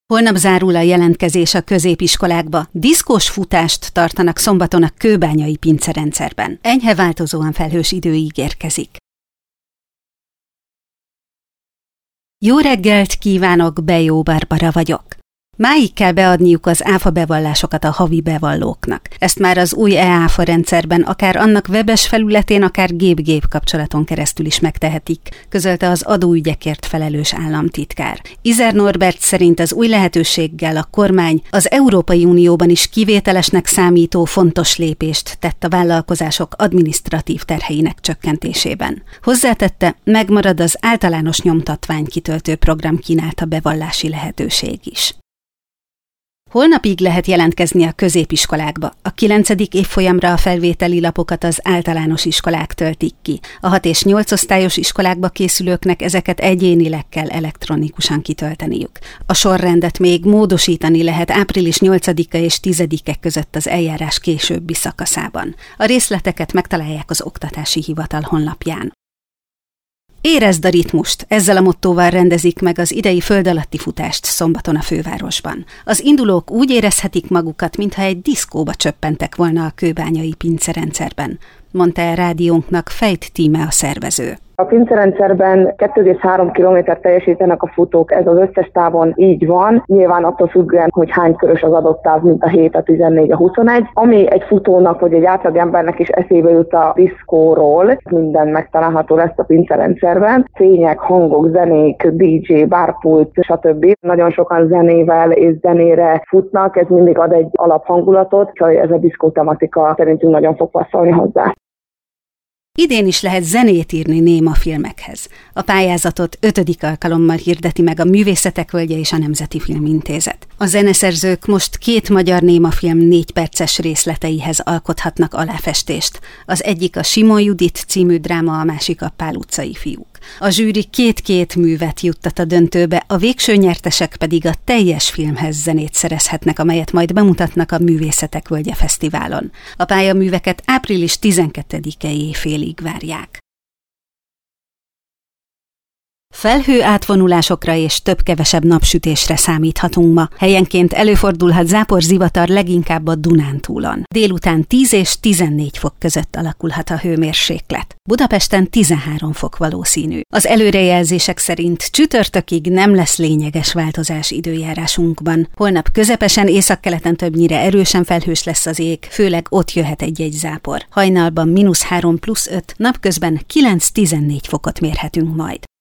Holnap zárul a jelentkezés a középiskolákba. Diszkós futást tartanak szombaton a kőbányai pincerendszerben. Enyhe változóan felhős idő ígérkezik. Jó reggelt kívánok, Bejó Barbara vagyok. Máig kell beadniuk az áfa bevallásokat a havi bevallóknak. Ezt már az új e-áfa rendszerben, akár annak webes felületén, akár gép-gép kapcsolaton keresztül is megtehetik, közölte az adóügyekért felelős államtitkár. Izer Norbert szerint az új lehetőséggel a kormány az Európai Unióban is kivételesnek számító fontos lépést tett a vállalkozások adminisztratív terheinek csökkentésében. Hozzátette, megmarad az általános nyomtatványkitöltő program kínálta bevallási lehetőség is. Holnapig lehet jelentkezni a középiskolákba. A 9. évfolyamra a felvételi lapokat az általános iskolák töltik ki. A 6 és 8 osztályos iskolákba készülőknek ezeket egyénileg kell elektronikusan kitölteniük. A sorrendet még módosítani lehet április 8-a és 10-e között az eljárás későbbi szakaszában. A részleteket megtalálják az Oktatási Hivatal honlapján. Érezd a ritmust, ezzel a mottóval rendezik meg az idei földalatti futást szombaton a fővárosban. Az indulók úgy érezhetik magukat, mintha egy diszkóba csöppentek volna a kőbányai pincerendszerben, mondta el rádiónknak Fejt Tíme a szervező. A pincerendszerben 2,3 kilométert teljesítenek a futók, ez az összes távon így van, nyilván attól függően, hogy hány körös az adott táv, mint a 7, a 14, a 21. Ami egy futónak vagy egy átlagembernek is eszébe jut a diszkóról, minden megtalálható lesz a pincerendszerben. Fények, hangok, zenék, DJ, bárpult, stb. Nagyon sokan zenével és zenére futnak, ez mindig ad egy alaphangulatot, úgyhogy ez a diszkó tematika szerintünk nagyon fog passzolni hozzá. Idén is lehet zenét írni némafilmekhez. A pályázatot 5. alkalommal hirdeti meg a Művészetek Völgye és a Nemzeti Filmintézet. A zeneszerzők most 2 magyar némafilm 4 perces részleteihez alkothatnak aláfestést. Az egyik a Simon Judit című dráma, a másik a Pál utcai fiúk. A zsűri 2 művet juttat a döntőbe, a végső nyertesek pedig a teljes filmhez zenét szerezhetnek, amelyet majd bemutatnak a Művészetek Völgye Fesztiválon. A pályaműveket április 12-e éjfélig várják. Felhő átvonulásokra és több-kevesebb napsütésre számíthatunk ma. Helyenként előfordulhat zápor-zivatar leginkább a Dunántúlon. Délután 10 és 14 fok között alakulhat a hőmérséklet. Budapesten 13 fok valószínű. Az előrejelzések szerint csütörtökig nem lesz lényeges változás időjárásunkban. Holnap közepesen északkeleten többnyire erősen felhős lesz az ég, főleg ott jöhet egy-egy zápor. Hajnalban -3 + 5, napközben 9-14 fokot mérhetünk majd.